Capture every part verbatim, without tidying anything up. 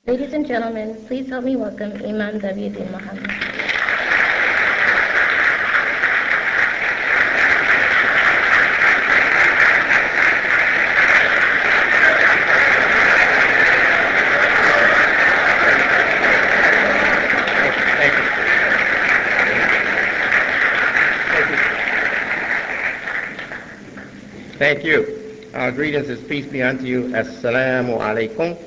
Ladies and gentlemen, please help me welcome Imam W. D. Muhammad. Thank you. Our greetings is peace be unto you. Assalamu alaikum.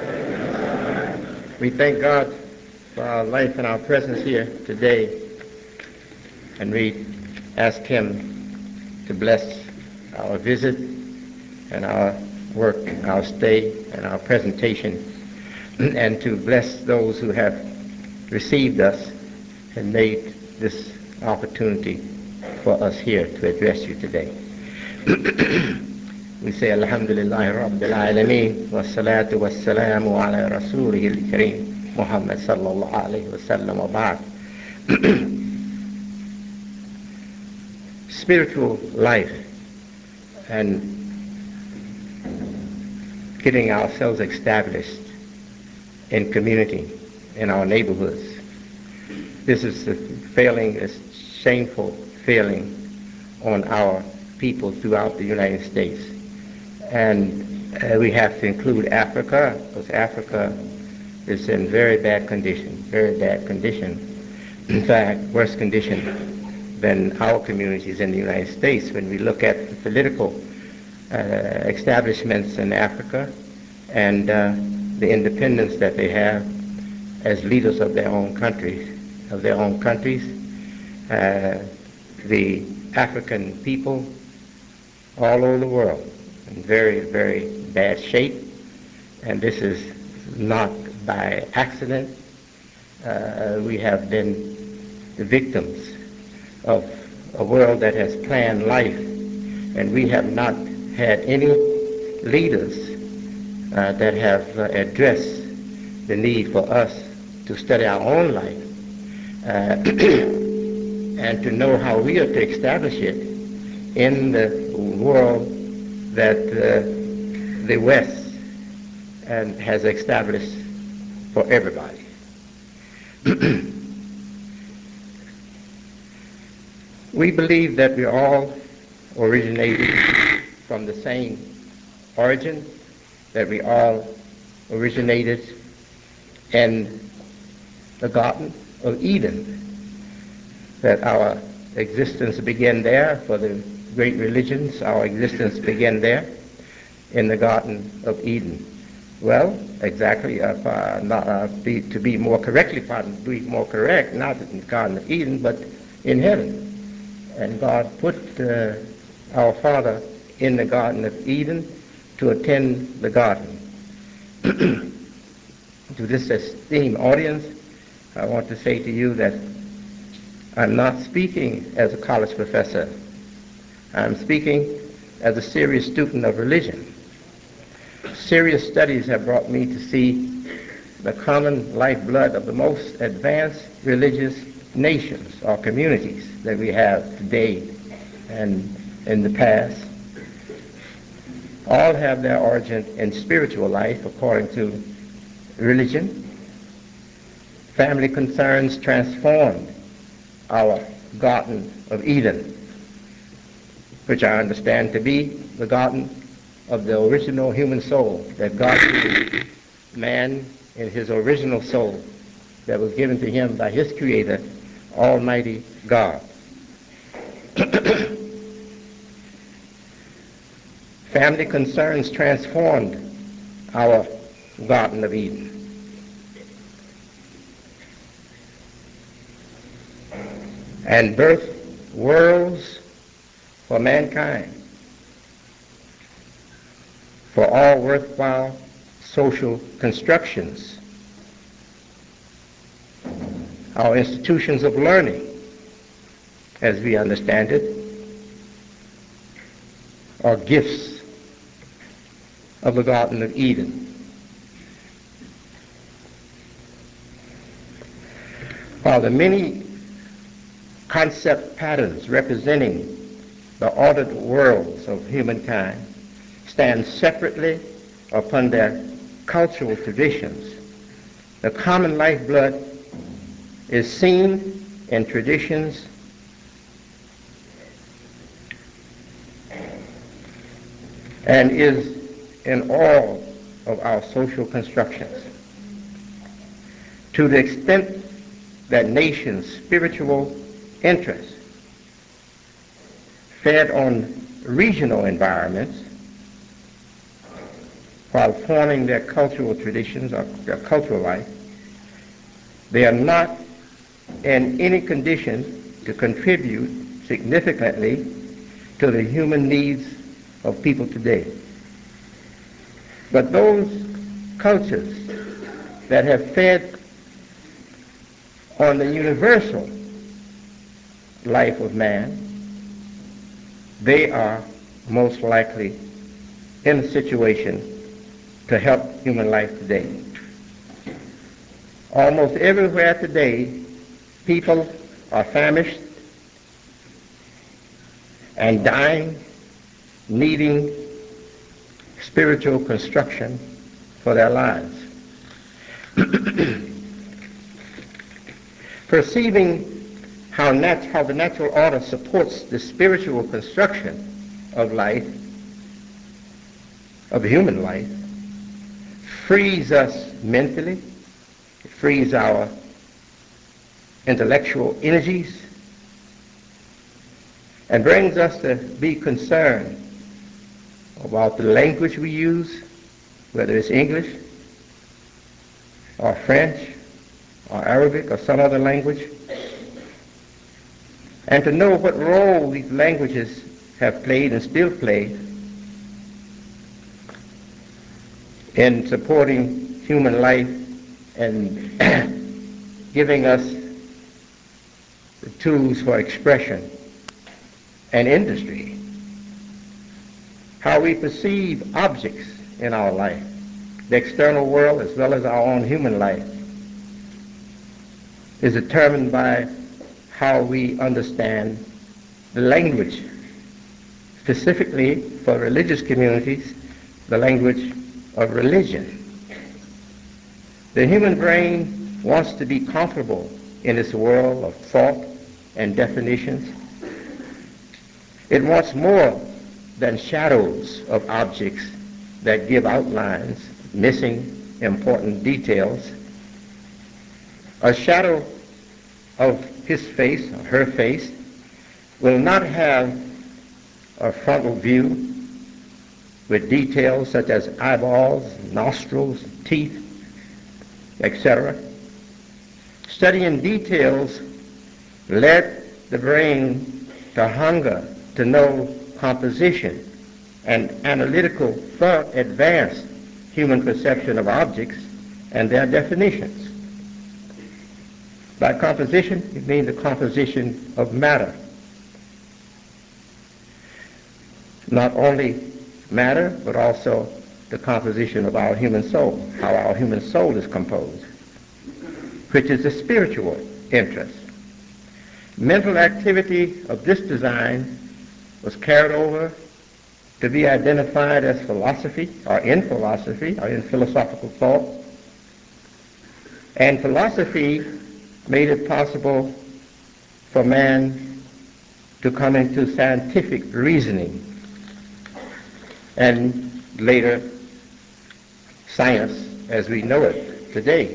We thank God for our life and our presence here today, and we ask Him to bless our visit and our work, our stay, and our presentation, and to bless those who have received us and made this opportunity for us here to address you today. We say Alhamdulillah Rabbil Alameen wa salatu wa salamu ala Rasulih al-Kareem Muhammad sallallahu alayhi wa sallam wa ba'd. Spiritual life and getting ourselves established in community, in our neighborhoods. This is a failing, a shameful failing on our people throughout the United States. And uh, we have to include Africa, because Africa is in very bad condition, very bad condition. In fact, worse condition than our communities in the United States. When we look at the political uh, establishments in Africa and uh, the independence that they have as leaders of their own countries, of their own countries, uh, the African people all over the world in very, very bad shape, and this is not by accident. Uh, we have been the victims of a world that has planned life, and we have not had any leaders uh, that have uh, addressed the need for us to study our own life uh, and to know how we are to establish it in the world that uh, the West and has established for everybody. We believe that we all originated from the same origin, that we all originated in the Garden of Eden, that our existence began there. For the great religions, our existence began there in the Garden of Eden. Well, exactly, uh, uh, not, uh, be, to be more correctly, pardon, be more correct, not in the Garden of Eden, but in heaven. And God put uh, our Father in the Garden of Eden to attend the garden. To this esteemed audience, I want to say to you that I'm not speaking as a college professor. I'm speaking as a serious student of religion. Serious studies have brought me to see the common lifeblood of the most advanced religious nations or communities that we have today and in the past. All have their origin in spiritual life according to religion. Family concerns transformed our Garden of Eden, which I understand to be the garden of the original human soul, that God created man in his original soul that was given to him by his Creator, Almighty God. Family concerns transformed our Garden of Eden. And birthed worlds for mankind, for all worthwhile social constructions. Our institutions of learning, as we understand it, are gifts of the Garden of Eden. While the many concept patterns representing the ordered worlds of humankind stand separately upon their cultural traditions, The common lifeblood is seen in traditions and is in all of our social constructions. To the extent that nations' spiritual interests fed on regional environments while forming their cultural traditions or their cultural life, they are not in any condition to contribute significantly to the human needs of people today. But those cultures that have fed on the universal life of man, they are most likely in a situation to help human life today. Almost everywhere today, people are famished and dying, needing spiritual construction for their lives. Perceiving how, nat- how the natural order supports the spiritual construction of life, of human life, frees us mentally, it frees our intellectual energies, and brings us to be concerned about the language we use, whether it's English or French or Arabic or some other language, and to know what role these languages have played and still play in supporting human life and giving us the tools for expression and industry. How we perceive objects in our life, the external world as well as our own human life, is determined by how we understand the language, specifically for religious communities, the language of religion. The human brain wants to be comfortable in this world of thought and definitions. It wants more than shadows of objects that give outlines, missing important details. A shadow of his face, or her face, will not have a frontal view with details such as eyeballs, nostrils, teeth, et cetera. Studying details led the brain to hunger to know composition and analytical thought advanced human perception of objects and their definitions. By composition, it means the composition of matter. Not only matter, but also the composition of our human soul, how our human soul is composed, which is a spiritual interest. Mental activity of this design was carried over to be identified as philosophy, or in philosophy, or in philosophical thought. And philosophy made it possible for man to come into scientific reasoning, and later science as we know it today.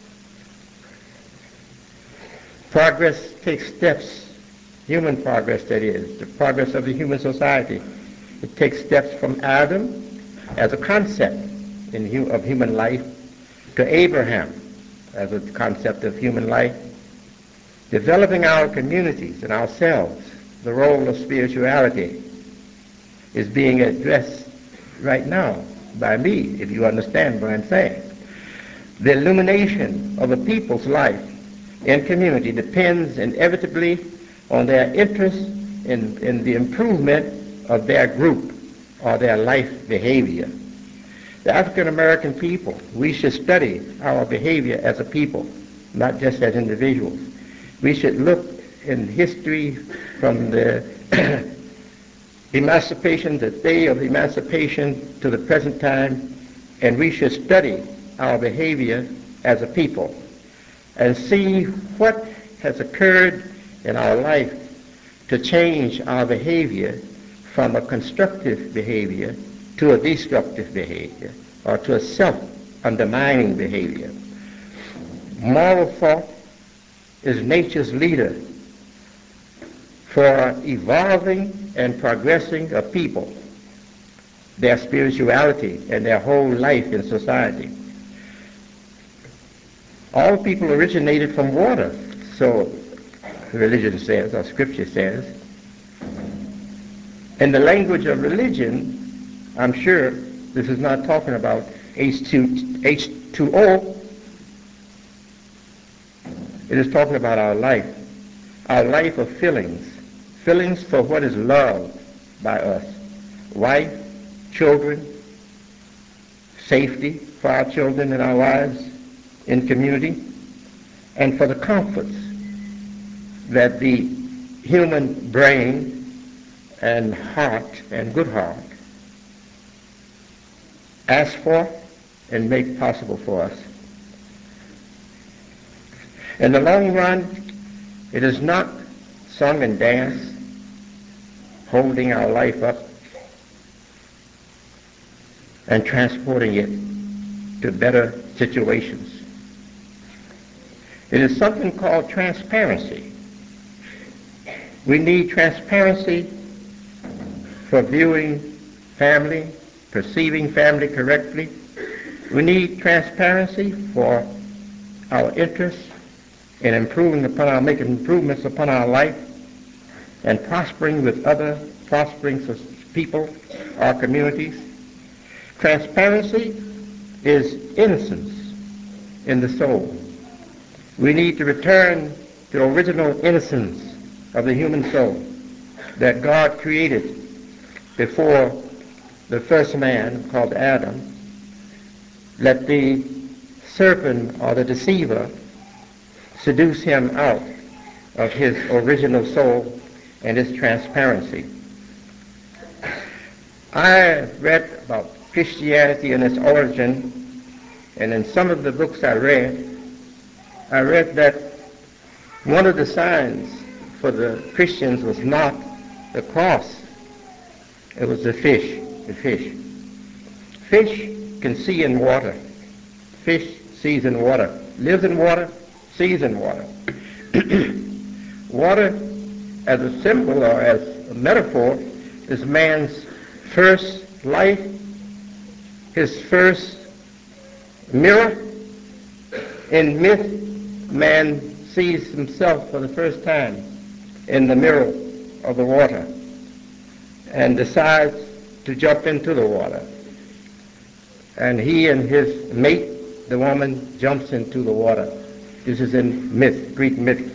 Progress takes steps, human progress that is, the progress of the human society. It takes steps from Adam as a concept in hu- of human life to Abraham as a concept of human life, developing our communities and ourselves. The role of spirituality is being addressed right now by me, if you understand what I'm saying. The illumination of a people's life in community depends inevitably on their interest in, in the improvement of their group or their life behavior. The African American people, we should study our behavior as a people, not just as individuals. We should look in history from the emancipation, the day of emancipation to the present time, and we should study our behavior as a people and see what has occurred in our life to change our behavior from a constructive behavior to a destructive behavior or to a self-undermining behavior. Moral thought is nature's leader for evolving and progressing a people, their spirituality, and their whole life in society. All people originated from water, so religion says, or scripture says. In the language of religion, I'm sure this is not talking about H two O. It is talking about our life, our life of feelings, feelings for what is loved by us, wife, children, safety for our children and our wives in community, and for the comforts that the human brain and heart and good heart ask for and make possible for us. In the long run, it is not song and dance holding our life up and transporting it to better situations. It is something called transparency. We need transparency for viewing family, perceiving family correctly. We need transparency for our interests in improving upon our, making improvements upon our life and prospering with other prospering people, our communities. Transparency is innocence in the soul. We need to return to the original innocence of the human soul that God created before the first man, called Adam. Let the serpent or the deceiver seduce him out of his original soul and his transparency. I read about Christianity and its origin, and in some of the books I read, I read that one of the signs for the Christians was not the cross, it was the fish, the fish. Fish can see in water. Fish sees in water, lives in water, sees in water. Water, as a symbol or as a metaphor, is man's first life, his first mirror. In myth, man sees himself for the first time in the mirror of the water and decides to jump into the water. And he and his mate, the woman, jumps into the water. This is in myth, Greek myth.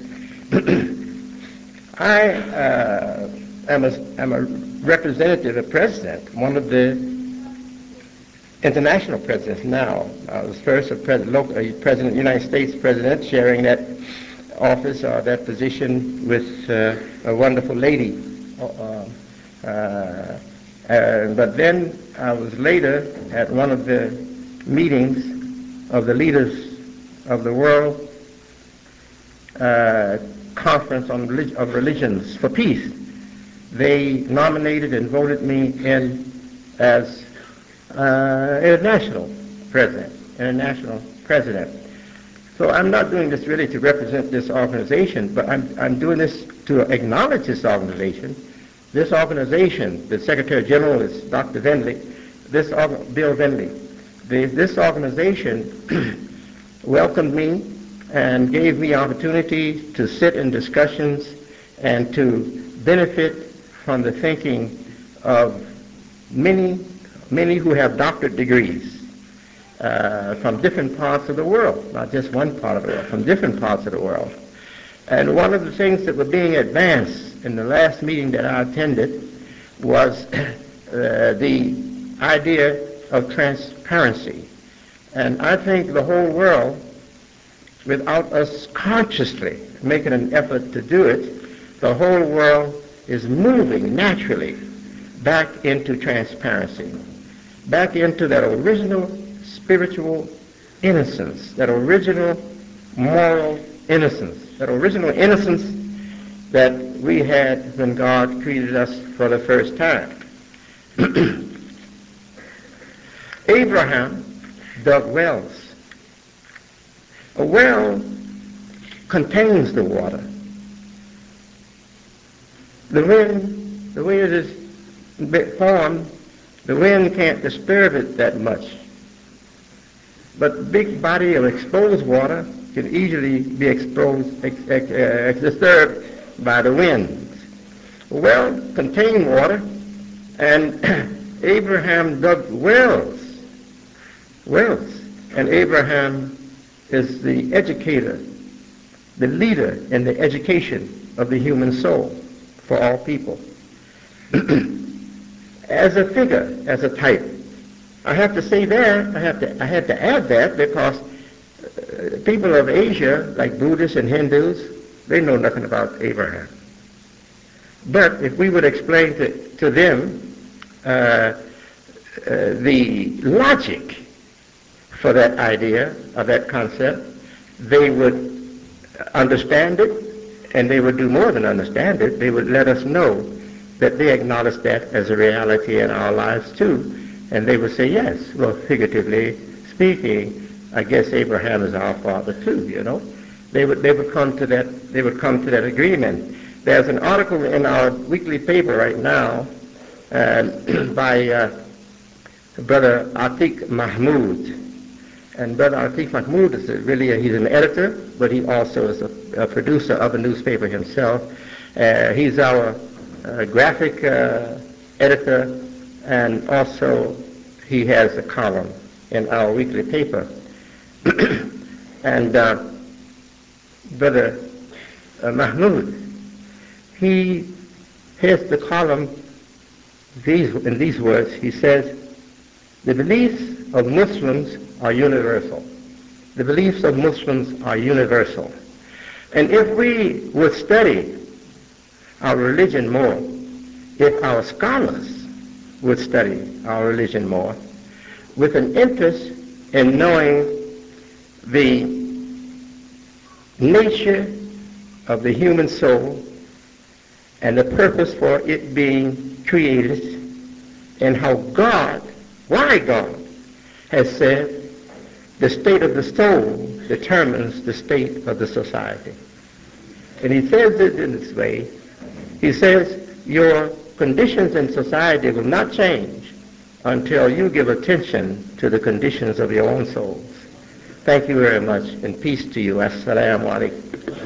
I uh, am, a, am a representative, a president, one of the international presidents now. I was first a pres- local, a president of the United States president, sharing that office or that position with uh, a wonderful lady. Uh, uh, uh, but then I was later at one of the meetings of the leaders of the world uh, conference on relig- of religions for peace. They nominated and voted me in as uh, international president, international president. So I'm not doing this really to represent this organization, but I'm, I'm doing this to acknowledge this organization. This organization, the Secretary General is Doctor Vendley, this Bill Vendley. The, this organization welcomed me and gave me opportunity to sit in discussions and to benefit from the thinking of many, many who have doctorate degrees uh, from different parts of the world, not just one part of the world, from different parts of the world. And one of the things that were being advanced in the last meeting that I attended was uh, the idea of transparency. And I think the whole world, without us consciously making an effort to do it, the whole world is moving naturally back into transparency, back into that original spiritual innocence, that original moral innocence, that original innocence that we had when God created us for the first time. Abraham dug wells. A well contains the water. The wind, the way it is formed, the wind can't disturb it that much. But big body of exposed water can easily be exposed, ex, ex, uh, disturbed by the winds. A well contained water, and Abraham dug wells. Wells. And Abraham is the educator, the leader in the education of the human soul for all people. As a figure, as a type. I have to say there, I have to, I had to add that because uh, people of Asia, like Buddhists and Hindus, they know nothing about Abraham. But if we would explain to, to them uh, uh, the logic for that idea, or that concept, they would understand it, and they would do more than understand it. They would let us know that they acknowledge that as a reality in our lives too. And they would say, yes, well, figuratively speaking, I guess Abraham is our father too, you know. They would, they would come to that, they would come to that agreement. There's an article in our weekly paper right now uh, by uh, Brother Atiq Mahmood. And Brother Atiq Mahmood is a, really, a, he's an editor, but he also is a, a producer of a newspaper himself. Uh, he's our uh, graphic uh, editor, and also he has a column in our weekly paper. And uh, Brother uh, Mahmood, he has the column these, in these words. He says, the beliefs of Muslims are universal. The beliefs of Muslims are universal. And if we would study our religion more, if our scholars would study our religion more, with an interest in knowing the nature of the human soul and the purpose for it being created, and how God, why God, has said the state of the soul determines the state of the society. And he says it in this way. He says your conditions in society will not change until you give attention to the conditions of your own souls. Thank you very much, and peace to you. Assalamu alaikum.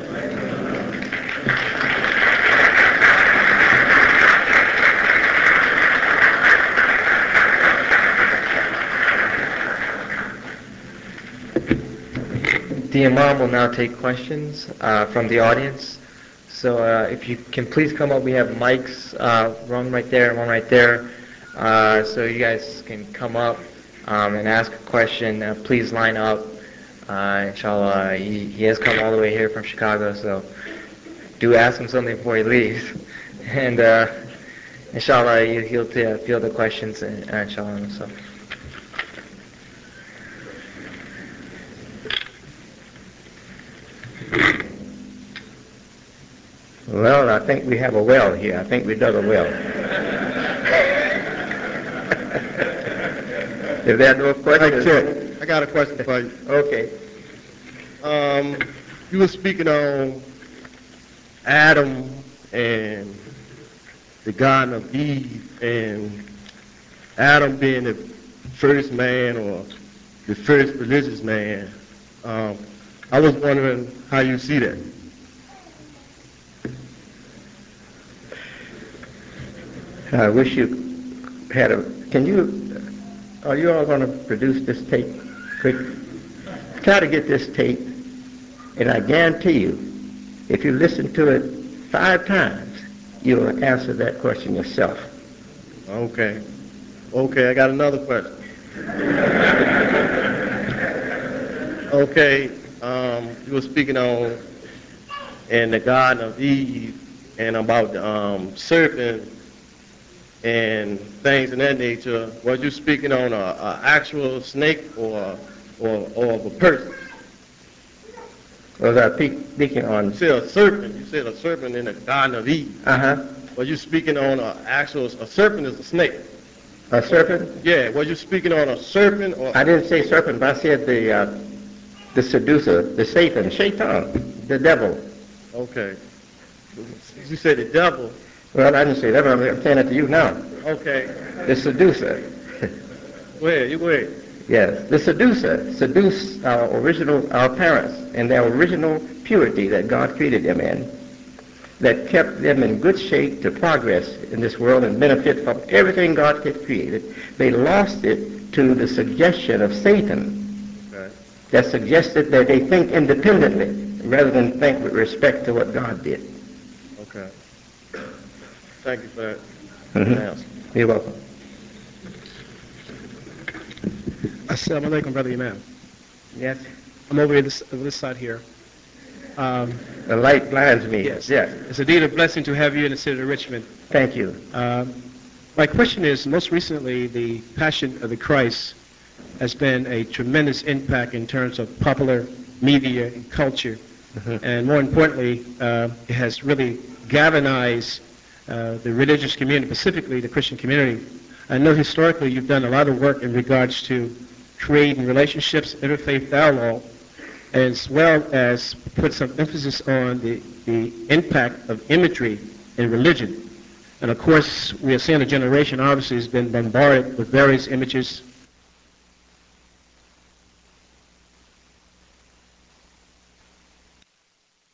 The Imam will now take questions uh, from the audience. So uh, if you can please come up, we have mics, uh, one right there and one right there. Uh, so you guys can come up um, and ask a question. Uh, please line up. Uh, inshallah, he, he has come all the way here from Chicago, so do ask him something before he leaves. And uh, inshallah, he'll t- field the questions, uh, inshallah. So. Well, I think we have a well here. I think we dug a well. If there are no questions... Check. I got a question for you. Okay. Um, you were speaking on Adam and the Garden of Eve, and Adam being the first man or the first religious man. Um, I was wondering how you see that. I wish you had a... Can you... Are you all going to produce this tape quick? Try to get this tape, and I guarantee you, if you listen to it five times, you'll answer that question yourself. Okay. Okay, I got another question. Okay, um, you were speaking on in the Garden of Eve and about the um, serpent and things of that nature. Was you speaking on a, a actual snake or or, or of a person. Was I pe- speaking on? You said a serpent. You said a serpent in the Garden of Eve. Uh-huh. Were you speaking on a actual, a serpent is a snake? A serpent? Yeah, were you speaking on a serpent or? I didn't say serpent, but I said the uh, the seducer, the Satan, Shaitan, the devil. Okay. You said the devil. Well, I didn't say that, but I'm saying it to you now. Okay. The seducer. Go ahead, you go ahead. Yes, the seducer seduced our original, our parents in their original purity that God created them in, that kept them in good shape to progress in this world and benefit from everything God had created. They lost it to the suggestion of Satan, Okay. that suggested that they think independently rather than think with respect to what God did. Okay. Thank you for that Mhm. answer. You're welcome. Assalamu alaikum, Brother Imam. Yes, I'm over this, over this side here. Um, the light blinds me. yes. Yes. It's indeed a blessing to have you in the city of Richmond. Thank you. Um, my question is, most recently, the Passion of the Christ has been a tremendous impact in terms of popular media and culture. Mhm. And more importantly, uh, it has really galvanized uh, the religious community, specifically the Christian community. I know historically you've done a lot of work in regards to creating relationships, interfaith dialogue, as well as put some emphasis on the, the impact of imagery in religion. And of course, we are seeing a generation obviously has been bombarded with various images